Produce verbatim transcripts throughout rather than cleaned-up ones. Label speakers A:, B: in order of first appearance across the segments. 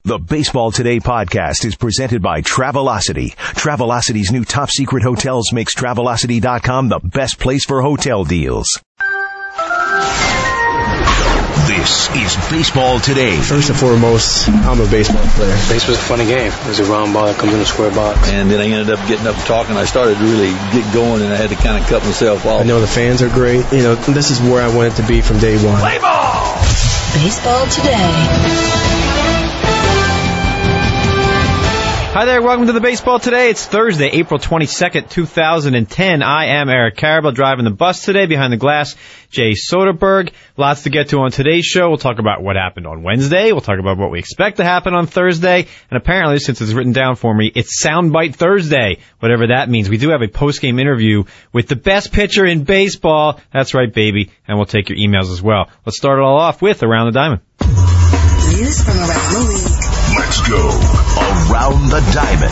A: The Baseball Today podcast is presented by Travelocity. Travelocity's new top secret hotels makes Travelocity dot com the best place for hotel deals. This is Baseball Today.
B: First and foremost, I'm a baseball player.
C: Baseball's a funny game. There's a round ball that comes in a square box.
D: And then I ended up getting up and talking. I started to really get going, and I had to kind of cut myself off.
B: I know the fans are great. You know, this is where I wanted to be from day one.
A: Play ball!
E: Baseball Today.
F: Hi there, welcome to the Baseball Today. It's Thursday, April twenty-second, two thousand ten. I am Eric Karabell, driving the bus today. Behind the glass, Jay Soderberg. Lots to get to on today's show. We'll talk about what happened on Wednesday. We'll talk about what we expect to happen on Thursday. And apparently, since it's written down for me, it's Soundbite Thursday, whatever that means. We do have a post-game interview with the best pitcher in baseball. That's right, baby. And we'll take your emails as well. Let's start it all off with Around the Diamond.
E: News from around the league.
A: Let's go Around the Diamond.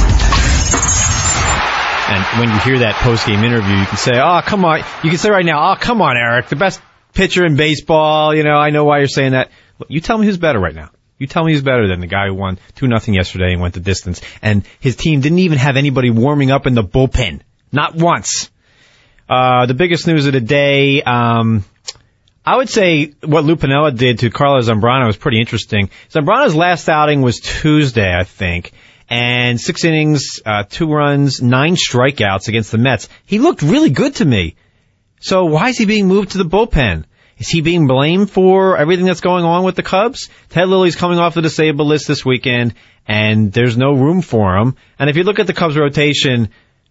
F: And when you hear that post-game interview, you can say, oh, come on. You can say right now, oh, come on, Eric, the best pitcher in baseball. You know, I know why you're saying that. Look, you tell me who's better right now. You tell me who's better than the guy who won two nothing yesterday and went the distance. And his team didn't even have anybody warming up in the bullpen. Not once. Uh, the biggest news of the day, um, I would say what Lou Piniella did to Carlos Zambrano was pretty interesting. Zambrano's last outing was Tuesday, I think, and six innings, uh, two runs, nine strikeouts against the Mets. He looked really good to me. So why is he being moved to the bullpen? Is he being blamed for everything that's going on with the Cubs? Ted Lilly's coming off the disabled list this weekend, and there's no room for him. And if you look at the Cubs rotation,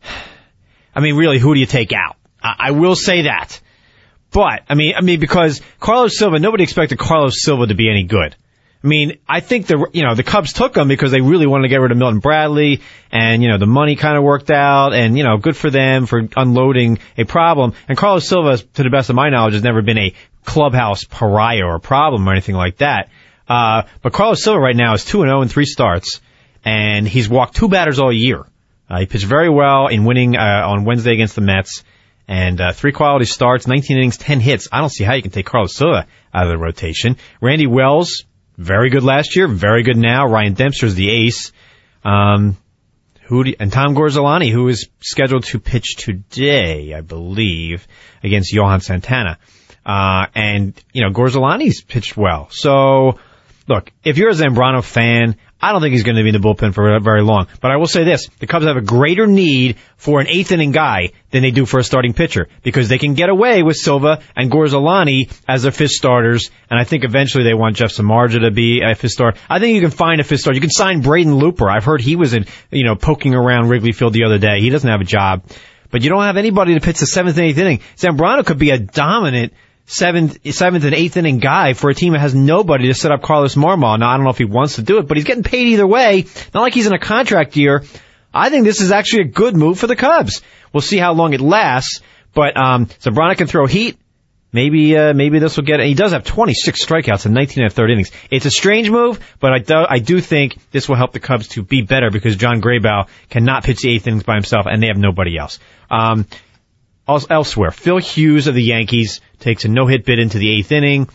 F: I mean, really, who do you take out? I, I will say that. But, I mean, I mean, because Carlos Silva, nobody expected Carlos Silva to be any good. I mean, I think the, you know, the Cubs took him because they really wanted to get rid of Milton Bradley, and, you know, the money kind of worked out, and, you know, good for them for unloading a problem. And Carlos Silva, to the best of my knowledge, has never been a clubhouse pariah or a problem or anything like that. Uh, but Carlos Silva right now is two and oh in three starts, and he's walked two batters all year. Uh, he pitched very well in winning, uh, on Wednesday against the Mets. And uh, three quality starts, nineteen innings, ten hits. I don't see how you can take Carlos Silva out of the rotation. Randy Wells, very good last year, very good now. Ryan Dempster's the ace. Um, who do you, and Tom Gorzolani, who is scheduled to pitch today, I believe, against Johan Santana. Uh, and, you know, Gorzolani's pitched well. So, look, if you're a Zambrano fan, I don't think he's going to be in the bullpen for very long. But I will say this, the Cubs have a greater need for an eighth inning guy than they do for a starting pitcher, because they can get away with Silva and Gorzolani as their fifth starters, and I think eventually they want Jeff Samardzija to be a fifth starter. I think you can find a fifth starter. You can sign Braden Looper. I've heard he was in, you know, poking around Wrigley Field the other day. He doesn't have a job. But you don't have anybody to pitch the seventh and eighth inning. Zambrano could be a dominant seventh, seventh and eighth inning guy for a team that has nobody to set up Carlos Marmol. Now, I don't know if he wants to do it, but he's getting paid either way. Not like he's in a contract year. I think this is actually a good move for the Cubs. We'll see how long it lasts, but um Zambrano can throw heat. Maybe uh, maybe this will get it. He does have twenty-six strikeouts and nineteen and a third innings. It's a strange move, but I do, I do think this will help the Cubs to be better, because John Graybow cannot pitch the eighth innings by himself, and they have nobody else. Um Elsewhere, Phil Hughes of the Yankees takes a no-hit bid into the eighth inning,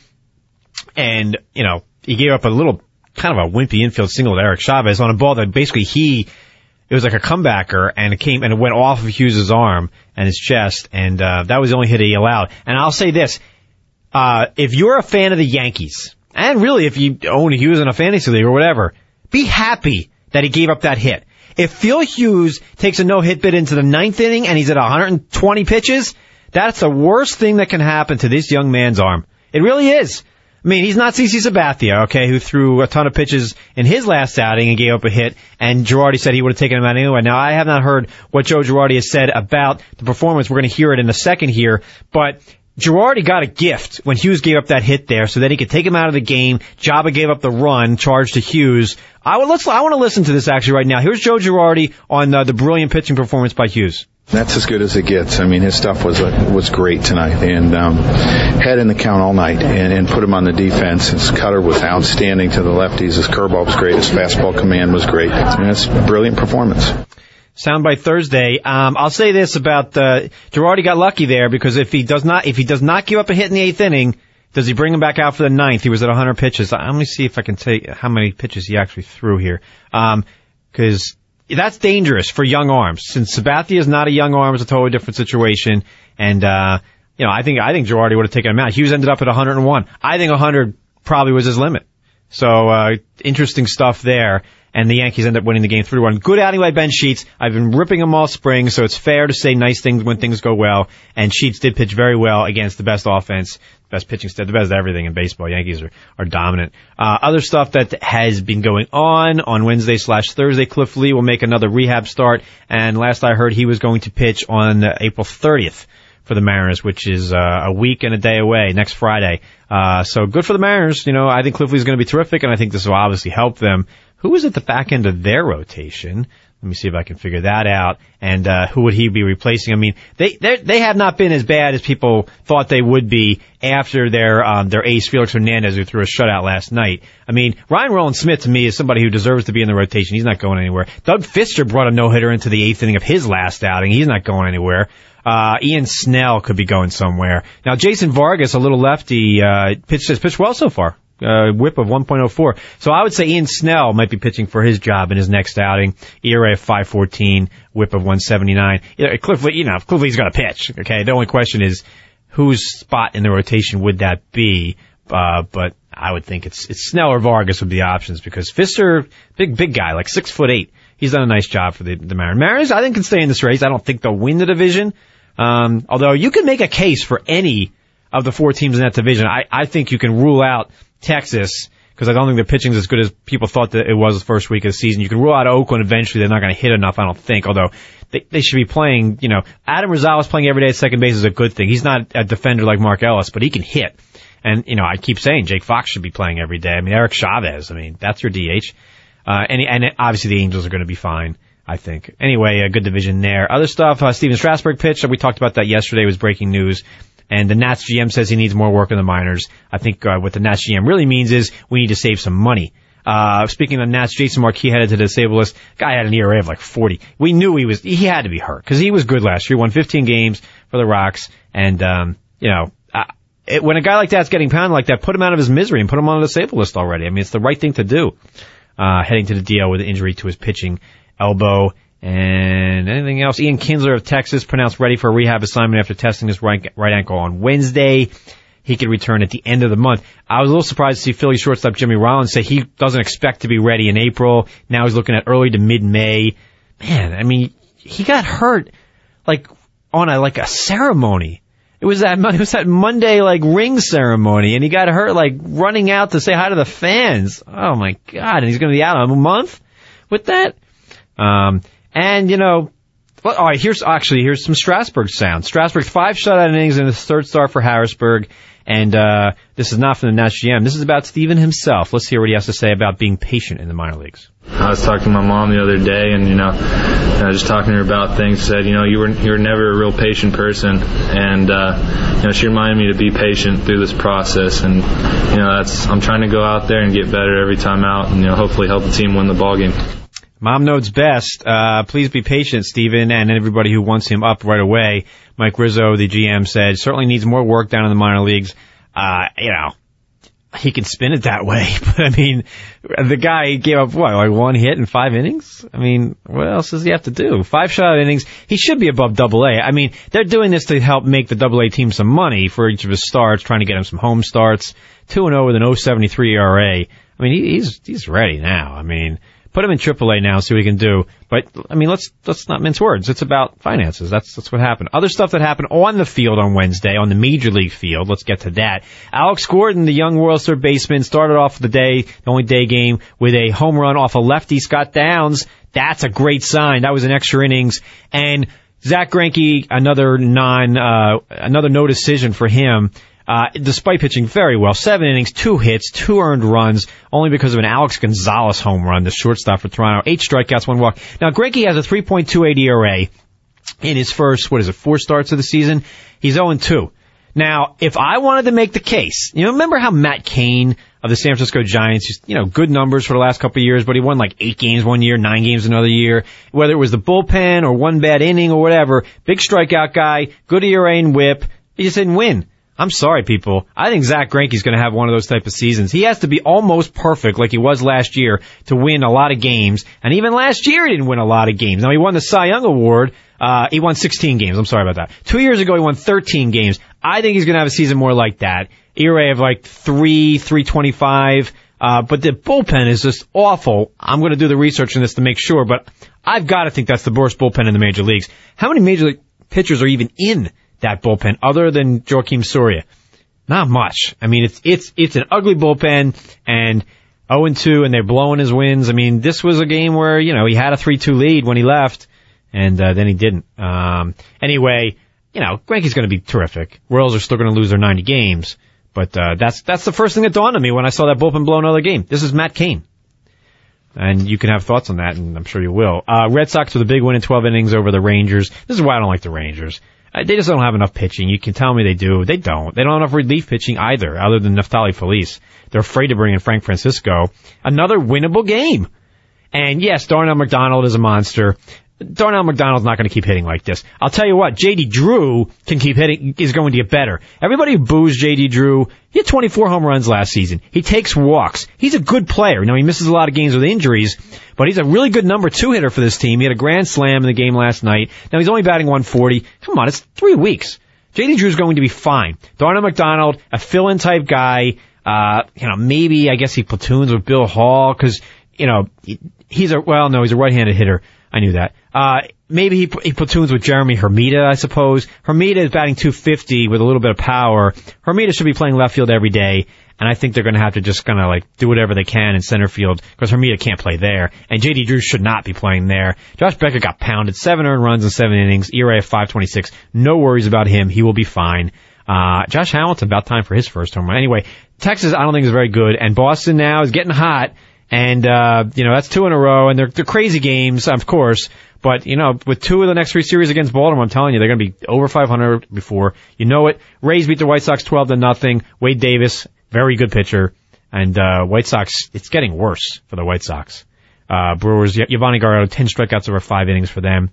F: and, you know, he gave up a little, kind of a wimpy infield single to Eric Chavez on a ball that basically he, it was like a comebacker, and it came, and it went off of Hughes' arm and his chest, and uh that was the only hit he allowed. And I'll say this, uh if you're a fan of the Yankees, and really if you own Hughes in a fantasy league or whatever, be happy that he gave up that hit. If Phil Hughes takes a no-hit bid into the ninth inning and he's at one hundred twenty pitches, that's the worst thing that can happen to this young man's arm. It really is. I mean, he's not CeCe Sabathia, okay, who threw a ton of pitches in his last outing and gave up a hit, and Girardi said he would have taken him out anyway. Now, I have not heard what Joe Girardi has said about the performance. We're going to hear it in a second here, but Girardi got a gift when Hughes gave up that hit there, so that he could take him out of the game. Jabba gave up the run, charged to Hughes. I would, let's, I want to listen to this actually right now. Here's Joe Girardi on uh, the brilliant pitching performance by Hughes.
G: That's as good as it gets. I mean, his stuff was uh, was great tonight, and um, had in the count all night, and, and put him on the defense. His cutter was outstanding to the lefties. His curveball was great. His fastball command was great. I mean, that's a brilliant performance.
F: Soundbite Thursday. Um, I'll say this about uh, Girardi got lucky there, because if he does not if he does not give up a hit in the eighth inning, Does he bring him back out for the ninth? He was at one hundred pitches. Let me see if I can take how many pitches he actually threw here. Um, cause that's dangerous for young arms. Since Sabathia is not a young arm, it's a totally different situation. And, uh, you know, I think, I think Girardi would have taken him out. Hughes ended up at one hundred one. I think one hundred probably was his limit. So, uh, interesting stuff there. And the Yankees end up winning the game three to one. Good outing by Ben Sheets. I've been ripping him all spring, so it's fair to say nice things when things go well. And Sheets did pitch very well against the best offense, best pitching staff, the best everything in baseball. Yankees are, are dominant. Uh, other stuff that has been going on on Wednesday slash Thursday, Cliff Lee will make another rehab start. And last I heard, he was going to pitch on uh, April thirtieth for the Mariners, which is uh, a week and a day away, next Friday. Uh, so good for the Mariners. You know, I think Cliff Lee's going to be terrific, and I think this will obviously help them. Who was at the back end of their rotation? Let me see if I can figure that out. And uh who would he be replacing? I mean, they they they have not been as bad as people thought they would be after their um their ace Felix Hernandez, who threw a shutout last night. I mean, Ryan Rowland-Smith to me is somebody who deserves to be in the rotation. He's not going anywhere. Doug Fister brought a no-hitter into the eighth inning of his last outing. He's not going anywhere. Uh, Ian Snell could be going somewhere. Now, Jason Vargas, a little lefty, uh, pitched, has pitched well so far. Uh, whip of one point oh four. So I would say Ian Snell might be pitching for his job in his next outing. E R A of five fourteen, whip of one seventy-nine. Cliff Lee, you know, Cliff Lee's got to pitch. Okay. The only question is whose spot in the rotation would that be? Uh, but I would think it's, it's Snell or Vargas would be the options because Fister, big, big guy, like six foot eight. He's done a nice job for the, the Mariners. Mariners, I think, can stay in this race. I don't think they'll win the division. Um, although you can make a case for any of the four teams in that division. I, I think you can rule out Texas, because I don't think their pitching's as good as people thought that it was the first week of the season. You can rule out Oakland eventually. They're not going to hit enough, I don't think, although they, they should be playing, you know, Adam Rosales playing every day at second base is a good thing. He's not a defender like Mark Ellis, but he can hit. And, you know, I keep saying Jake Fox should be playing every day. I mean, Eric Chavez, I mean, that's your D H. Uh, and, and obviously the Angels are going to be fine, I think. Anyway, a good division there. Other stuff, uh, Steven Strasburg pitched. We talked about that yesterday. It was breaking news. And the Nats G M says he needs more work in the minors. I think uh, what the Nats G M really means is we need to save some money. Uh, speaking of Nats, Jason Marquis headed to the disabled list. Guy had an E R A of like forty. We knew he was, he had to be hurt because he was good last year. He won fifteen games for the Rocks. And, um, you know, uh, it, when a guy like that's getting pounded like that, put him out of his misery and put him on the disabled list already. I mean, it's the right thing to do. Uh, heading to the D L with an injury to his pitching elbow. And anything else? Ian Kinsler of Texas pronounced ready for a rehab assignment after testing his right, right ankle on Wednesday. He could return at the end of the month. I was a little surprised to see Philly shortstop Jimmy Rollins say he doesn't expect to be ready in April. Now he's looking at early to mid-May. Man, I mean, he got hurt like on a like a ceremony. It was that it was that Monday like ring ceremony, and he got hurt like running out to say hi to the fans. Oh my God! And he's going to be out a month with that. Um. And, you know, well, all right, here's actually, here's some Strasburg sound. Strasburg's five shutout innings in his third start for Harrisburg. And, uh, this is not from the Nats G M. This is about Steven himself. Let's hear what he has to say about being patient in the minor leagues.
H: I was talking to my mom the other day and, you know, I was just talking to her about things, said, you know, you were, you were never a real patient person. And, uh, you know, she reminded me to be patient through this process. And, you know, that's, I'm trying to go out there and get better every time out and, you know, hopefully help the team win the ball game.
F: Mom knows best. Uh, please be patient, Steven, and everybody who wants him up right away. Mike Rizzo, the G M, said certainly needs more work down in the minor leagues. Uh, you know, he can spin it that way, but I mean, the guy gave up what, like one hit in five innings? I mean, what else does he have to do? Five shutout innings. He should be above double A. I mean, they're doing this to help make the double A team some money for each of his starts, trying to get him some home starts. two and oh with an oh seventy-three E R A. I mean, he, he's, he's ready now. I mean, put him in triple A now, see what he can do. But, I mean, let's, let's not mince words. It's about finances. That's, that's what happened. Other stuff that happened on the field on Wednesday, on the Major League field. Let's get to that. Alex Gordon, the young Royals third baseman, started off the day, the only day game, with a home run off a lefty, Scott Downs. That's a great sign. That was an extra innings. And Zach Greinke, another non, uh, another no decision for him. Uh, despite pitching very well, seven innings, two hits, two earned runs, only because of an Alex Gonzalez home run, the shortstop for Toronto. Eight strikeouts, one walk. Now, Greinke has a three point two eight E R A in his first, what is it, four starts of the season. He's oh and two. Now, if I wanted to make the case, you know, remember how Matt Cain of the San Francisco Giants, you know, good numbers for the last couple of years, but he won like eight games one year, nine games another year. Whether it was the bullpen or one bad inning or whatever, big strikeout guy, good E R A and whip, he just didn't win. I'm sorry, people. I think Zach Greinke's going to have one of those type of seasons. He has to be almost perfect like he was last year to win a lot of games. And even last year he didn't win a lot of games. Now, he won the Cy Young Award. Uh, he won sixteen games. I'm sorry about that. Two years ago, he won thirteen games. I think he's going to have a season more like that. E R A of like three, three twenty-five. Uh, but the bullpen is just awful. I'm going to do the research on this to make sure, but I've got to think that's the worst bullpen in the major leagues. How many major league pitchers are even in that bullpen other than Joakim Soria? Not much. I mean, it's, it's, it's an ugly bullpen, and oh and two, and they're blowing his wins. I mean, this was a game where, you know, he had a three two lead when he left, and, uh, then he didn't. Um, anyway, you know, Greinke's going to be terrific. Royals are still going to lose their ninety games. But, uh, that's, that's the first thing that dawned on me when I saw that bullpen blow another game. This is Matt Cain. And you can have thoughts on that, and I'm sure you will. Uh, Red Sox with a big win in twelve innings over the Rangers. This is why I don't like the Rangers. Uh, they just don't have enough pitching. You can tell me they do. They don't. They don't have enough relief pitching either, other than Neftali Feliz. They're afraid to bring in Frank Francisco. Another winnable game. And yes, Darnell McDonald is a monster. Darnell McDonald's not going to keep hitting like this. I'll tell you what, J D. Drew can keep hitting, is going to get better. Everybody who boos J D. Drew, he had twenty-four home runs last season. He takes walks. He's a good player. Now, he misses a lot of games with injuries, but he's a really good number two hitter for this team. He had a grand slam in the game last night. Now, he's only batting one forty. Come on, it's three weeks. J D. Drew's going to be fine. Darnell McDonald, a fill-in type guy, uh, you know, maybe, I guess he platoons with Bill Hall, cause, you know, he's a, well, no, he's a right-handed hitter. I knew that. Uh, maybe he, he platoons with Jeremy Hermida, I suppose. Hermida is batting two fifty with a little bit of power. Hermida should be playing left field every day, and I think they're going to have to just kind of like do whatever they can in center field because Hermida can't play there, and J D. Drew should not be playing there. Josh Becker got pounded, seven earned runs in seven innings, E R A of five twenty-six. No worries about him. He will be fine. Uh, Josh Hamilton, about time for his first home run. Anyway, Texas I don't think is very good, and Boston now is getting hot. And, uh, you know, that's two in a row, and they're, they're crazy games, of course. But, you know, with two of the next three series against Baltimore, I'm telling you, they're going to be over five hundred before. You know it. Rays beat the White Sox twelve to nothing. Wade Davis, very good pitcher. And, uh, White Sox, it's getting worse for the White Sox. Uh, Brewers, Giovanni Gallardo, ten strikeouts over five innings for them.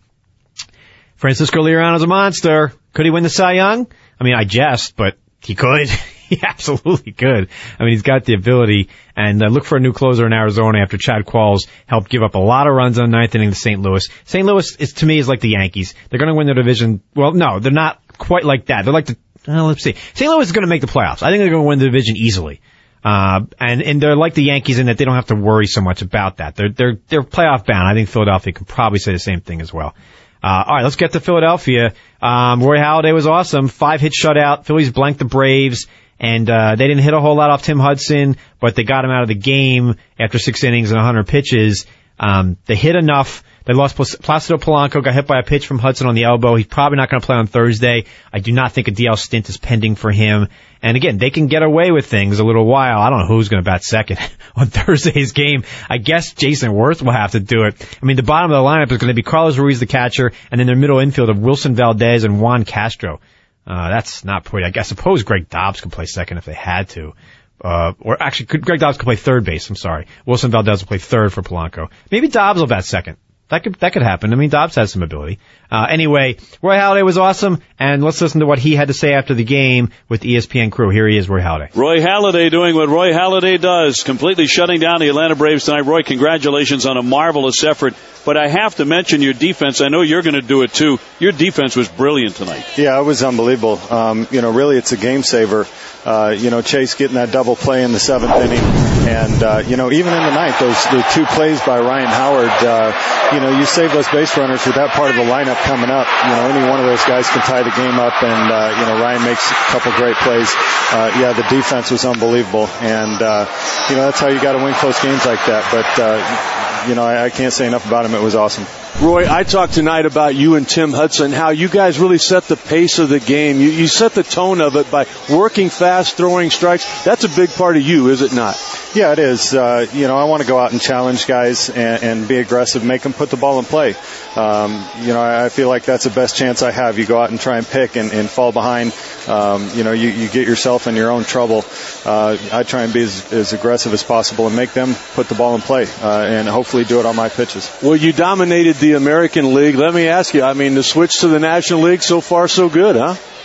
F: Francisco Liriano's a monster. Could he win the Cy Young? I mean, I jest, but he could. He absolutely could. I mean, he's got the ability. And uh, look for a new closer in Arizona after Chad Qualls helped give up a lot of runs on the ninth inning to Saint Louis. Saint Louis is, to me, is like the Yankees. They're going to win their division. Well, no, they're not quite like that. They're like the, well, let's see. Saint Louis is going to make the playoffs. I think they're going to win the division easily. Uh, and, and they're like the Yankees in that they don't have to worry so much about that. They're, they're, they're playoff bound. I think Philadelphia can probably say the same thing as well. Uh, all right, let's get to Philadelphia. Um, Roy Halladay was awesome. Five hit shutout. Phillies blanked the Braves. And, uh, they didn't hit a whole lot off Tim Hudson, but they got him out of the game after six innings and one hundred pitches. Um, they hit enough. They lost Placido Polanco, got hit by a pitch from Hudson on the elbow. He's probably not going to play on Thursday. I do not think a D L stint is pending for him. And again, they can get away with things a little while. I don't know who's going to bat second on Thursday's game. I guess Jason Worth will have to do it. I mean, the bottom of the lineup is going to be Carlos Ruiz, the catcher, and then their middle infield of Wilson Valdez and Juan Castro. Uh, that's not pretty. I guess, suppose Greg Dobbs could play second if they had to. Uh, or actually, could, Greg Dobbs could play third base. I'm sorry. Wilson Valdez will play third for Polanco. Maybe Dobbs will bat second. That could, that could happen. I mean, Dobbs has some ability. Uh, anyway, Roy Halladay was awesome, and let's listen to what he had to say after the game with the E S P N crew. Here he is, Roy Halladay.
I: Roy Halladay doing what Roy Halladay does, completely shutting down the Atlanta Braves tonight. Roy, congratulations on a marvelous effort. But I have to mention your defense. I know you're going to do it too. Your defense was brilliant tonight.
J: Yeah, it was unbelievable. Um, you know, really, it's a game saver. Uh, you know, Chase getting that double play in the seventh inning. And, uh, you know, even in the ninth, those the two plays by Ryan Howard, uh, you know, you save those base runners with that part of the lineup coming up. You know, any one of those guys can tie the game up, and, uh, you know, Ryan makes a couple great plays. Uh, yeah, the defense was unbelievable. And, uh, you know, that's how you got to win close games like that. But, uh, you know, I, I can't say enough about him. It was awesome.
I: Roy, I talked tonight about you and Tim Hudson, how you guys really set the pace of the game. You, you set the tone of it by working fast, throwing strikes. That's a big part of you, is it not?
J: Yeah, it is. Uh, you know, I want to go out and challenge guys and, and be aggressive, make them put the ball in play. Um, you know, I feel like that's the best chance I have. You go out and try and pick and, and fall behind. Um, you know, you, you get yourself in your own trouble. Uh, I try and be as, as aggressive as possible and make them put the ball in play, uh, and hopefully do it on my pitches.
I: Well, you dominated the American League. Let me ask you, I mean, the switch to the National League, so far so good, huh?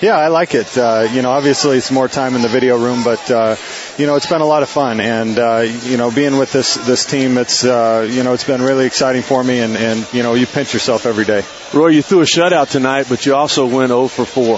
J: Yeah, I like it. Uh, you know, obviously it's more time in the video room, but, uh, you know, it's been a lot of fun. And, uh, you know, being with this, this team, it's, uh, you know, it's been really exciting for me. And, and, you know, you pinch yourself every day.
K: Roy, you threw a shutout tonight, but you also went oh for four.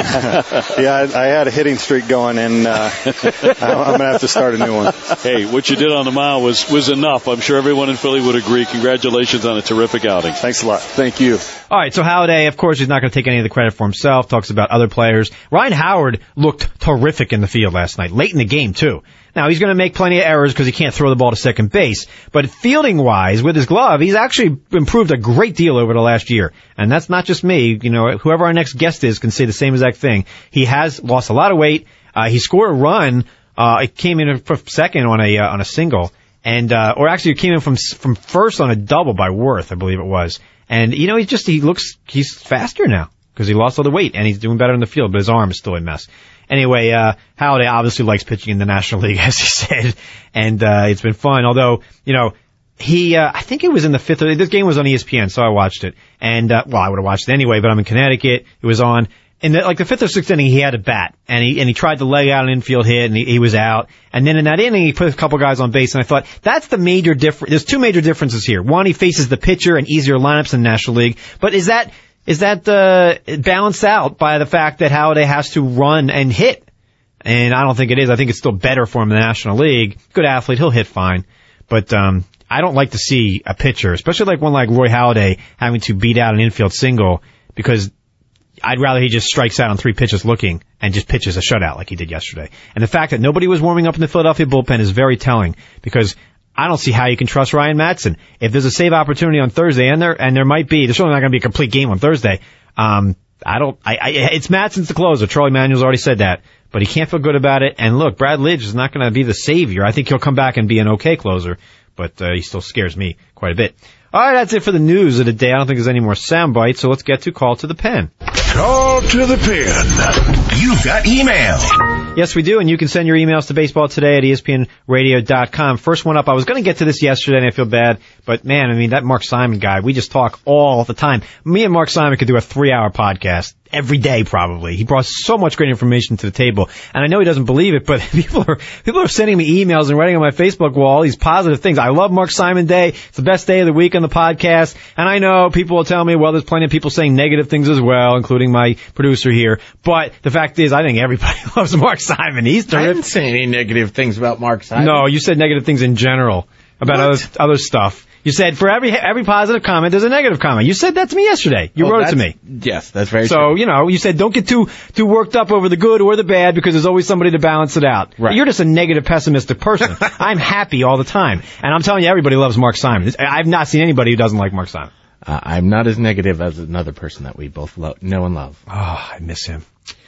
J: Yeah, I, I had a hitting streak going, and uh, I'm going to have to start a new one.
I: Hey, what you did on the mound was, was enough. I'm sure everyone in Philly would agree. Congratulations on a terrific outing.
J: Thanks a lot.
K: Thank you.
F: All right, so Halladay, of course, he's not going to take any of the credit for himself, talks about other players. Ryan Howard looked terrific in the field last night, late in the game, too. Now, he's going to make plenty of errors because he can't throw the ball to second base. But fielding-wise, with his glove, he's actually improved a great deal over the last year. And that's not just me. You know, whoever our next guest is can say the same exact thing. He has lost a lot of weight. Uh, he scored a run. Uh, it came in for second on a, uh, on a single. And, uh, or actually it came in from, from first on a double by Worth, I believe it was. And, you know, he just, he looks, he's faster now because he lost all the weight and he's doing better in the field, but his arm is still a mess. Anyway, uh, Halladay obviously likes pitching in the National League, as he said, and, uh, it's been fun. Although, you know, he, uh, I think it was in the fifth, this game was on E S P N, so I watched it. And, uh, well, I would have watched it anyway, but I'm in Connecticut. It was on. In the, like the fifth or sixth inning, he had a bat, and he, and he tried to lay out an infield hit, and he, he was out. And then in that inning, he put a couple guys on base, and I thought, that's the major difference. There's two major differences here. One, he faces the pitcher and easier lineups in the National League. But is that, is that, uh, balanced out by the fact that Halladay has to run and hit? And I don't think it is. I think it's still better for him in the National League. Good athlete. He'll hit fine. But, um, I don't like to see a pitcher, especially like one like Roy Halladay, having to beat out an infield single because I'd rather he just strikes out on three pitches looking and just pitches a shutout like he did yesterday. And the fact that nobody was warming up in the Philadelphia bullpen is very telling because I don't see how you can trust Ryan Madson. If there's a save opportunity on Thursday, and there, and there might be, there's certainly not going to be a complete game on Thursday. Um, I don't, I, I, it's Madson's the closer. Charlie Manuel's already said that, but he can't feel good about it. And look, Brad Lidge is not going to be the savior. I think he'll come back and be an okay closer, but, uh, he still scares me quite a bit. All right, that's it for the news of the day. I don't think there's any more sound bites, so let's get to Call to the Pen.
A: Call to the Pen. You've got email.
F: Yes, we do, and you can send your emails to baseball today at E S P N radio dot com. First one up, I was going to get to this yesterday, and I feel bad, but man, I mean, that Mark Simon guy, we just talk all the time. Me and Mark Simon could do a three-hour podcast every day, probably. He brought so much great information to the table, and I know he doesn't believe it, but people are people are sending me emails and writing on my Facebook wall these positive things. I love Mark Simon Day. It's the best day of the week on the podcast, and I know people will tell me, well, there's plenty of people saying negative things as well, including my producer here, but the fact is, I think everybody loves Mark Simon. He's terrific.
L: I didn't say any negative things about Mark Simon.
F: No, you said negative things in general about other, other stuff. You said for every every positive comment, there's a negative comment. You said that to me yesterday. You
L: well,
F: wrote it to me.
L: Yes, that's very
F: so,
L: true.
F: So, you know, you said don't get too too worked up over the good or the bad because there's always somebody to balance it out.
L: Right.
F: You're just a negative, pessimistic person. I'm happy all the time. And I'm telling you, everybody loves Mark Simon. I've not seen anybody who doesn't like Mark Simon.
L: Uh, I'm not as negative as another person that we both lo- know and love.
F: Oh, I miss him.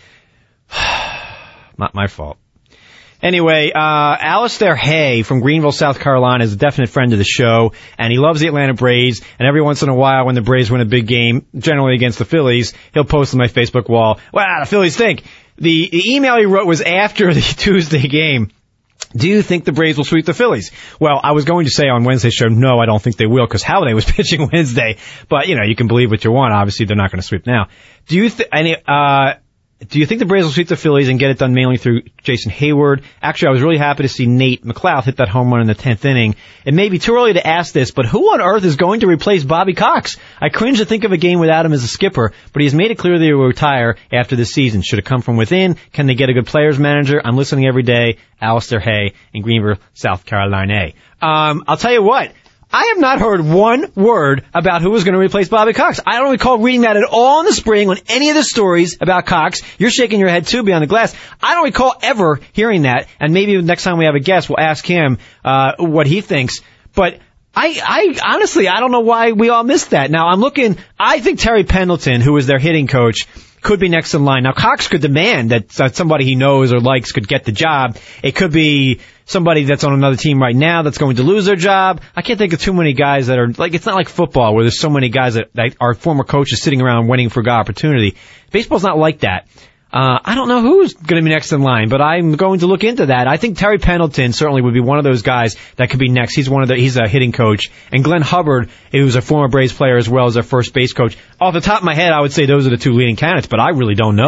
F: Not my fault. Anyway, uh, Alistair Hay from Greenville, South Carolina is a definite friend of the show, and he loves the Atlanta Braves, and every once in a while when the Braves win a big game, generally against the Phillies, he'll post on my Facebook wall, wow, the Phillies stink. The, the email he wrote was after the Tuesday game. Do you think the Braves will sweep the Phillies? Well, I was going to say on Wednesday's show, no, I don't think they will, because Halladay was pitching Wednesday, but, you know, you can believe what you want. Obviously, they're not going to sweep now. Do you think, any, uh, Do you think the Braves will sweep the Phillies and get it done mainly through Jason Hayward? Actually, I was really happy to see Nate McLeod hit that home run in the tenth inning. It may be too early to ask this, but who on earth is going to replace Bobby Cox? I cringe to think of a game without him as a skipper, but he's made it clear that he will retire after this season. Should it come from within? Can they get a good players manager? I'm listening every day. Alistair Hay in Greenville, South Carolina. Um, I'll tell you what. I have not heard one word about who was going to replace Bobby Cox. I don't recall reading that at all in the spring on any of the stories about Cox. You're shaking your head too beyond the glass. I don't recall ever hearing that, and maybe next time we have a guest, we'll ask him uh what he thinks. But I, I honestly, I don't know why we all missed that. Now, I'm looking, I think Terry Pendleton, who was their hitting coach, could be next in line. Now, Cox could demand that, that somebody he knows or likes could get the job. It could be somebody that's on another team right now that's going to lose their job. I can't think of too many guys that are, like, it's not like football where there's so many guys that, that are former coaches sitting around waiting for a good opportunity. Baseball's not like that. Uh, I don't know who's going to be next in line, but I'm going to look into that. I think Terry Pendleton certainly would be one of those guys that could be next. He's one of the, he's a hitting coach. And Glenn Hubbard, who's a former Braves player as well as their first base coach. Off the top of my head, I would say those are the two leading candidates, but I really don't know.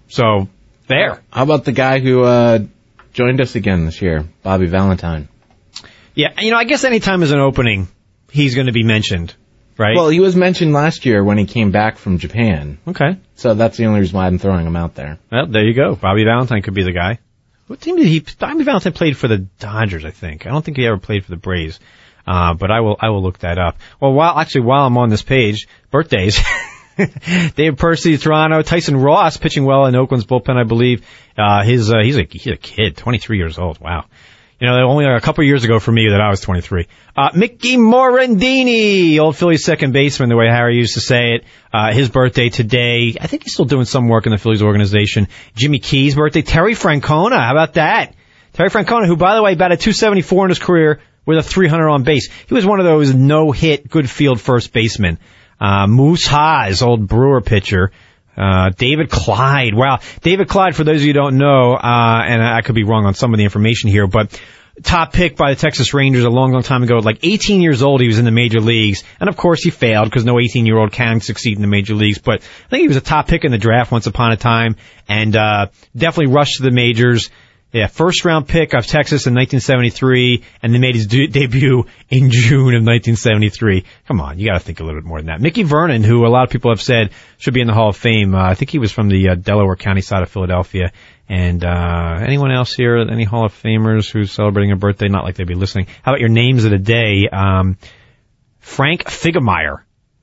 F: So, there.
L: How about the guy who uh, joined us again this year, Bobby Valentine?
F: Yeah, you know, I guess anytime there's an opening, he's going to be mentioned, right?
L: Well, he was mentioned last year when he came back from Japan.
F: Okay.
L: So that's the only reason why I'm throwing him out there.
F: Well, there you go. Bobby Valentine could be the guy. What team did he... Bobby Valentine played for the Dodgers, I think. I don't think he ever played for the Braves. Uh, but I will, I will look that up. Well, while, actually, while I'm on this page, birthdays. Dave Percy, Toronto. Tyson Ross pitching well in Oakland's bullpen, I believe. Uh, his, uh, he's a, he's a kid, twenty-three years old. Wow. You know, only a couple of years ago for me that I was twenty-three. Uh, Mickey Morandini, old Phillies second baseman, the way Harry used to say it. Uh, his birthday today. I think he's still doing some work in the Phillies organization. Jimmy Key's birthday. Terry Francona, how about that? Terry Francona, who, by the way, batted two seventy-four in his career with a three hundred on base. He was one of those no-hit, good field first basemen. Uh, Moose Haas, old Brewer pitcher. Uh, David Clyde. Wow. David Clyde, for those of you who don't know, uh, and I could be wrong on some of the information here, but top pick by the Texas Rangers a long, long time ago. Like eighteen years old, he was in the major leagues. And of course he failed because no eighteen-year-old can succeed in the major leagues. But I think he was a top pick in the draft once upon a time and, uh, definitely rushed to the majors. Yeah, first round pick of Texas in nineteen seventy-three, and then made his de- debut in June of nineteen seventy-three. Come on, you got to think a little bit more than that. Mickey Vernon, who a lot of people have said should be in the Hall of Fame. Uh, I think he was from the uh, Delaware County side of Philadelphia. And uh anyone else here? Any Hall of Famers who's celebrating a birthday? Not like they'd be listening. How about your names of the day? Um, Frank Figemeyer.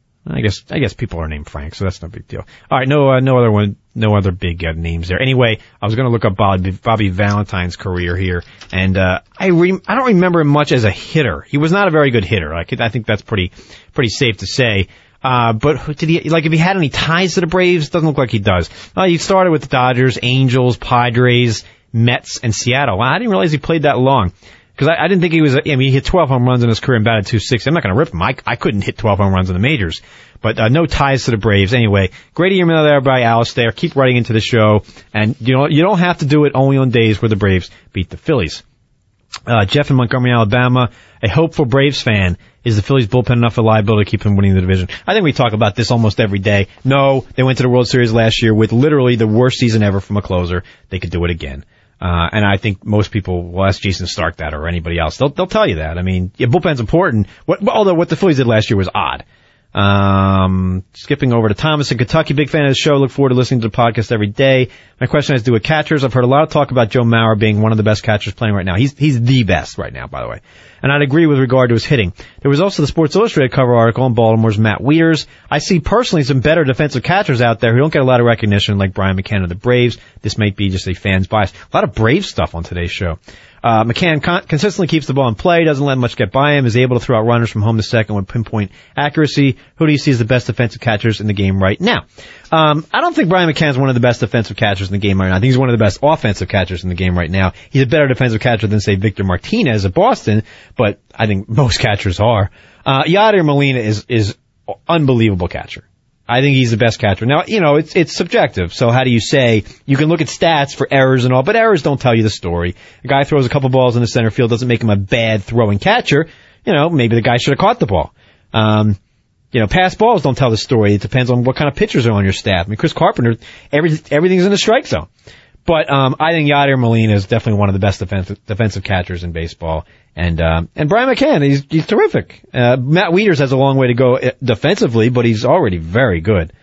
F: I guess I guess people are named Frank, so that's no big deal. All right, no uh, no other one, no other big uh, names there. Anyway, I was going to look up Bobby, Bobby Valentine's career here, and uh I re- I don't remember him much as a hitter. He was not a very good hitter. I could, I think that's pretty pretty safe to say. Uh but did he, like, if he had any ties to the Braves? Doesn't look like he does. Uh, he started with the Dodgers, Angels, Padres, Mets, and Seattle. Wow, I didn't realize he played that long. Because I, I didn't think he was, I mean, he hit twelve home runs in his career and batted two sixty. I'm not going to rip him. I, I couldn't hit twelve home runs in the majors. But uh, no ties to the Braves. Anyway, great email there by Alistair. Keep writing into the show. And, you know, you don't have to do it only on days where the Braves beat the Phillies. Uh, Jeff in Montgomery, Alabama, a hopeful Braves fan. Is the Phillies bullpen enough a liability to keep him winning the division? I think we talk about this almost every day. No, they went to the World Series last year with literally the worst season ever from a closer. They could do it again. Uh, and I think most people will ask Jason Stark that or anybody else. They'll, they'll tell you that. I mean, yeah, bullpen's important. What, although what the Phillies did last year was odd. Um, skipping over to Thomas in Kentucky, big fan of the show. Look forward to listening to the podcast every day. My question has to do with catchers. I've heard a lot of talk about Joe Mauer being one of the best catchers playing right now. He's, he's the best right now, by the way. And I'd agree with regard to his hitting. There was also the Sports Illustrated cover article on Baltimore's Matt Wieters. I see personally some better defensive catchers out there who don't get a lot of recognition, like Brian McCann of the Braves. This might be just a fan's bias. A lot of Braves stuff on today's show. Uh, McCann con- consistently keeps the ball in play, doesn't let much get by him, is able to throw out runners from home to second with pinpoint accuracy. Who do you see as the best defensive catchers in the game right now? Um, I don't think Brian McCann is one of the best defensive catchers in the game right now. I think he's one of the best offensive catchers in the game right now. He's a better defensive catcher than, say, Victor Martinez of Boston, but I think most catchers are. Uh, Yadier Molina is, is unbelievable catcher. I think he's the best catcher. Now, you know, it's it's subjective. So how do you say, you can look at stats for errors and all, but errors don't tell you the story. A guy throws a couple balls in the center field doesn't make him a bad throwing catcher. You know, maybe the guy should have caught the ball. Um, you know, pass balls don't tell the story. It depends on what kind of pitchers are on your staff. I mean, Chris Carpenter, every, everything's in the strike zone. But um, I think Yadier Molina is definitely one of the best defensive, defensive catchers in baseball. And um, and Brian McCann, he's, he's terrific. Uh, Matt Wieters has a long way to go defensively, but he's already very good.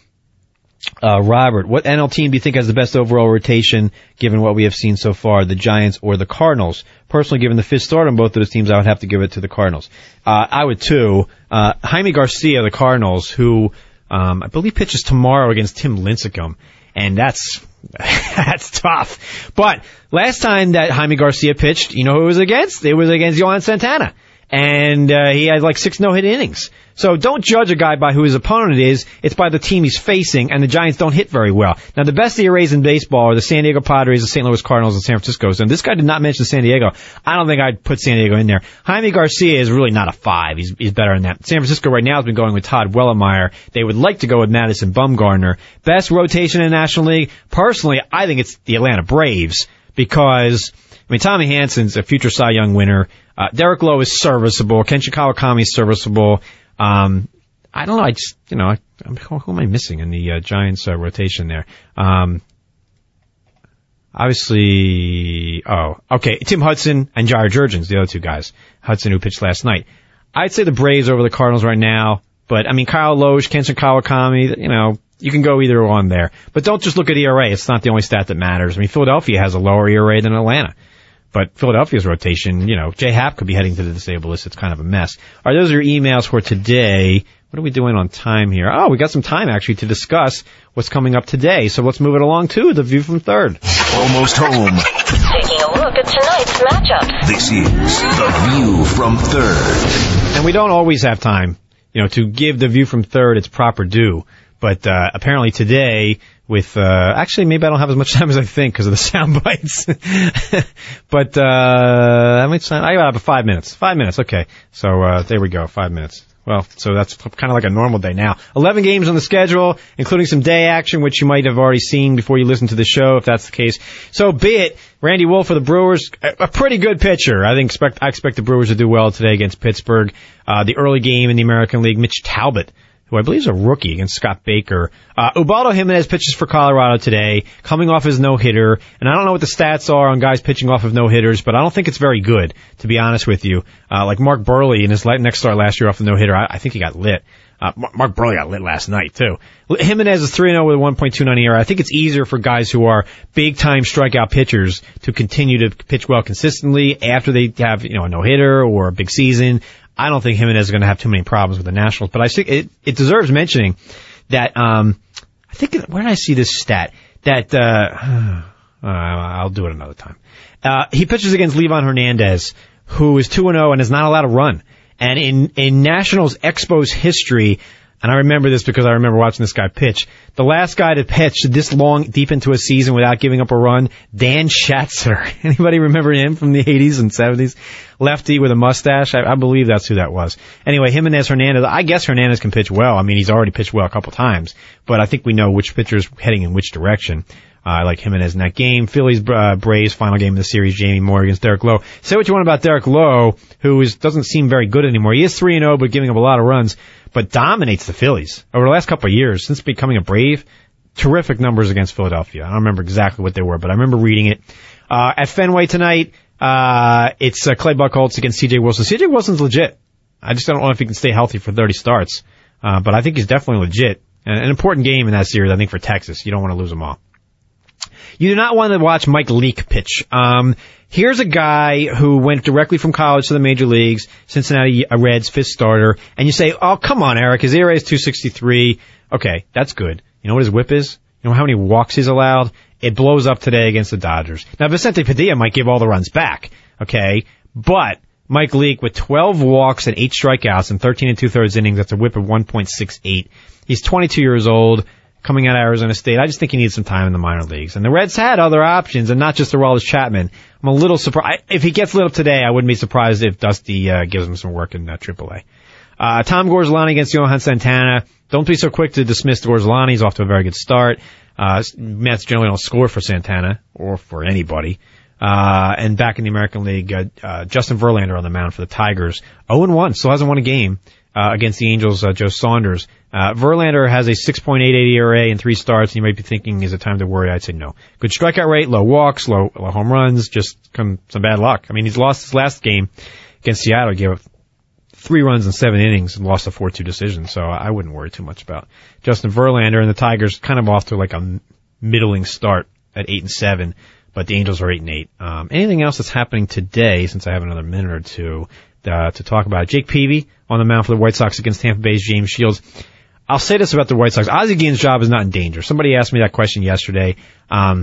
F: Uh, Robert, what N L team do you think has the best overall rotation, given what we have seen so far, the Giants or the Cardinals? Personally, given the fifth start on both of those teams, I would have to give it to the Cardinals. Uh, I would too. Uh, Jaime Garcia, the Cardinals, who um, I believe pitches tomorrow against Tim Lincecum, and that's that's tough. But last time that Jaime Garcia pitched, you know who it was against? It was against Yohan Santana. And uh, he had like six no-hit innings. So don't judge a guy by who his opponent is. It's by the team he's facing, and the Giants don't hit very well. Now, the best E R As in baseball are the San Diego Padres, the Saint Louis Cardinals, and San Francisco's. And this guy did not mention San Diego. I don't think I'd put San Diego in there. Jaime Garcia is really not a five. He's, he's better than that. San Francisco right now has been going with Todd Wellemeyer. They would like to go with Madison Bumgarner. Best rotation in the National League? Personally, I think it's the Atlanta Braves, because I mean, Tommy Hansen's a future Cy Young winner. Uh, Derek Lowe is serviceable. Kenshin Kawakami is serviceable. Um, I don't know. I just, you know, I, who am I missing in the uh, Giants uh, rotation there? Um, Obviously, oh, okay, Tim Hudson and Jair Jurgens, the other two guys. Hudson, who pitched last night. I'd say the Braves over the Cardinals right now, but I mean, Kyle Loesch, Kenshin Kawakami, you know, you can go either one there. But don't just look at E R A. It's not the only stat that matters. I mean, Philadelphia has a lower E R A than Atlanta. But Philadelphia's rotation, you know, Jay Happ could be heading to the disabled list. It's kind of a mess. All right, those are your emails for today. What are we doing on time here? Oh, we got some time, actually, to discuss what's coming up today. So let's move it along to The View from Third.
A: Almost home.
E: Taking a look at tonight's matchups.
A: This is The View from Third.
F: And we don't always have time, you know, to give The View from Third its proper due. But uh, apparently today, with uh, actually maybe I don't have as much time as I think because of the sound bites. But uh, how much time? I got five minutes. Five minutes. Okay. So uh, there we go. Five minutes. Well, so that's kind of like a normal day now. eleven games on the schedule, including some day action, which you might have already seen before you listen to the show, if that's the case. So be it. Randy Wolf for the Brewers, a pretty good pitcher. I think expect I expect the Brewers to do well today against Pittsburgh. Uh, the early game in the American League, Mitch Talbot, who I believe is a rookie, against Scott Baker. Uh, Ubaldo Jimenez pitches for Colorado today, coming off his no-hitter. And I don't know what the stats are on guys pitching off of no-hitters, but I don't think it's very good, to be honest with you. Uh, like Mark Burley in his next start last year off the no-hitter, I, I think he got lit. Uh, Mark Burley got lit last night, too. Jimenez is three and oh with a one point two nine E R A. I think it's easier for guys who are big-time strikeout pitchers to continue to pitch well consistently after they have, you know, a no-hitter or a big season. I don't think Jimenez is going to have too many problems with the Nationals, but I think it, it deserves mentioning that, um, I think, where did I see this stat? That, uh, uh I'll do it another time. Uh, he pitches against Livan Hernandez, who is two and oh and is not allowed to run. And in, in Nationals Expos history, and I remember this because I remember watching this guy pitch, the last guy to pitch this long, deep into a season without giving up a run, Dan Schatzer. Anybody remember him from the eighties and seventies? Lefty with a mustache. I, I believe that's who that was. Anyway, Jimenez Hernandez. I guess Hernandez can pitch well. I mean, he's already pitched well a couple times, but I think we know which pitcher's heading in which direction. Uh, I like Jimenez in that game. Phillies, uh, Braves, final game of the series, Jamie Moore against Derek Lowe. Say what you want about Derek Lowe, who is, doesn't seem very good anymore. He is three and oh, but giving up a lot of runs, but dominates the Phillies over the last couple of years since becoming a Brave. Terrific numbers against Philadelphia. I don't remember exactly what they were, but I remember reading it. Uh, at Fenway tonight, uh, it's uh, Clay Buchholz against C J Wilson. C J Wilson's legit. I just don't know if he can stay healthy for thirty starts, uh, but I think he's definitely legit. And an important game in that series, I think, for Texas. You don't want to lose them all. You do not want to watch Mike Leake pitch. Um, here's a guy who went directly from college to the major leagues, Cincinnati Reds, fifth starter, and you say, oh, come on, Eric, his E R A is two sixty-three. Okay, that's good. You know what his whip is? You know how many walks he's allowed? It blows up today against the Dodgers. Now, Vicente Padilla might give all the runs back, okay? But Mike Leake with twelve walks and eight strikeouts in thirteen and two-thirds innings, that's a whip of one point six eight. He's twenty-two years old. Coming out of Arizona State. I just think he needs some time in the minor leagues. And the Reds had other options, and not just Aroldis Chapman. I'm a little surprised. If he gets lit up today, I wouldn't be surprised if Dusty uh, gives him some work in uh, triple A. Uh, Tom Gorzelani against Johan Santana. Don't be so quick to dismiss Gorzelani. He's off to a very good start. Uh, Mets generally don't score for Santana, or for anybody. Uh, and back in the American League, uh, uh, Justin Verlander on the mound for the Tigers. oh and one, still hasn't won a game. Uh, against the Angels, uh, Joe Saunders. Uh, Verlander has a six point eight eight E R A in three starts, and you might be thinking, is it time to worry? I'd say no. Good strikeout rate, low walks, low, low home runs, just come, some bad luck. I mean, he's lost his last game against Seattle, gave up three runs in seven innings and lost a four two decision, so I wouldn't worry too much about Justin Verlander. And the Tigers kind of off to like a middling start at eight and seven, but the Angels are eight and eight. Um, anything else that's happening today, since I have another minute or two, Uh, to talk about it. Jake Peavy on the mound for the White Sox against Tampa Bay's James Shields. I'll say this about the White Sox. Ozzie Guillen's job is not in danger. Somebody asked me that question yesterday. Um,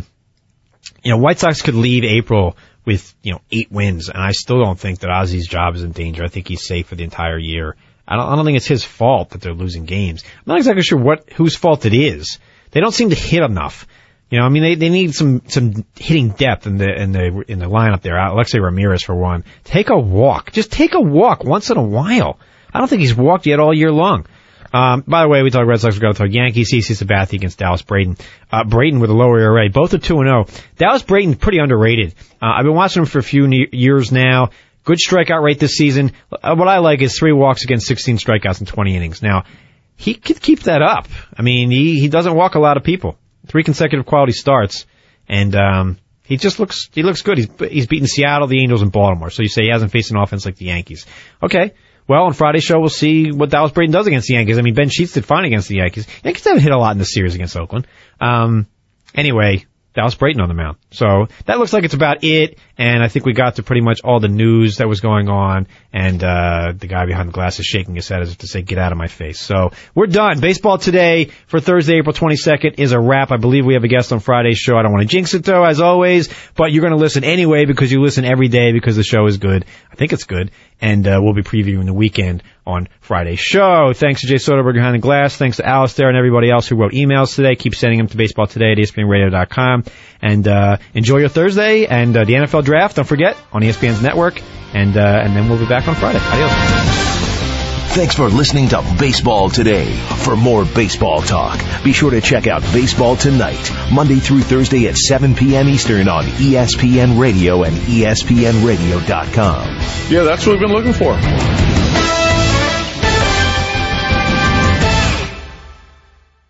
F: you know, White Sox could leave April with, you know, eight wins, and I still don't think that Ozzie's job is in danger. I think he's safe for the entire year. I don't, I don't think it's his fault that they're losing games. I'm not exactly sure what, whose fault it is. They don't seem to hit enough. You know, I mean, they, they need some, some hitting depth in the, in the, in the lineup there. Alexei Ramirez, for one. Take a walk. Just take a walk once in a while. I don't think he's walked yet all year long. Um, by the way, we talk Red Sox, we got to talk Yankees. C C Sabathia against Dallas Braden. Uh, Braden with a lower E R A. Both are two and oh. Dallas Braden, pretty underrated. Uh, I've been watching him for a few ne- years now. Good strikeout rate this season. Uh, what I like is three walks against sixteen strikeouts in twenty innings. Now, he could keep that up. I mean, he, he doesn't walk a lot of people. Three consecutive quality starts, and um He just looks, he looks good. He's, he's beaten Seattle, the Angels, and Baltimore. So you say he hasn't faced an offense like the Yankees. Okay. Well, on Friday's show, we'll see what Dallas Braden does against the Yankees. I mean, Ben Sheets did fine against the Yankees. Yankees haven't hit a lot in this series against Oakland. Um, anyway, Dallas Braden on the mound. So that looks like it's about it. And I think we got to pretty much all the news that was going on. And uh the guy behind the glass is shaking his head as if to say, get out of my face. So we're done. Baseball Today for Thursday, April twenty-second is a wrap. I believe we have a guest on Friday's show. I don't want to jinx it, though, as always. But you're going to listen anyway because you listen every day because the show is good. I think it's good. And uh we'll be previewing the weekend on Friday's show. Thanks to Jay Soderberg behind the glass. Thanks to Alistair and everybody else who wrote emails today. Keep sending them to baseball today at E S P N radio dot com. And uh enjoy your Thursday and uh, the N F L Draft. Don't forget, on E S P N's network. And uh and then we'll be back on Friday. Adios.
A: Thanks for listening to Baseball Today. For more baseball talk, be sure to check out Baseball Tonight, Monday through Thursday at seven p.m. Eastern on E S P N Radio and E S P N radio dot com.
M: Yeah, that's what we've been looking for.